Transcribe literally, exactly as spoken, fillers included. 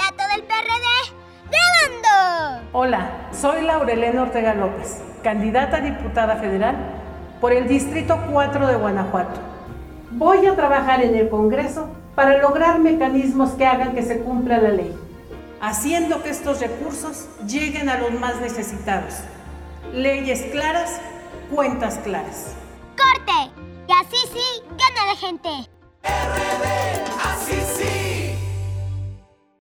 candidato del P R D, grabando. Hola, soy Laurelena Ortega López, candidata a diputada federal por el Distrito cuatro de Guanajuato. Voy a trabajar en el Congreso para lograr mecanismos que hagan que se cumpla la ley, haciendo que estos recursos lleguen a los más necesitados. Leyes claras, cuentas claras. ¡Corte! Y así sí, gana la gente. R D, así sí.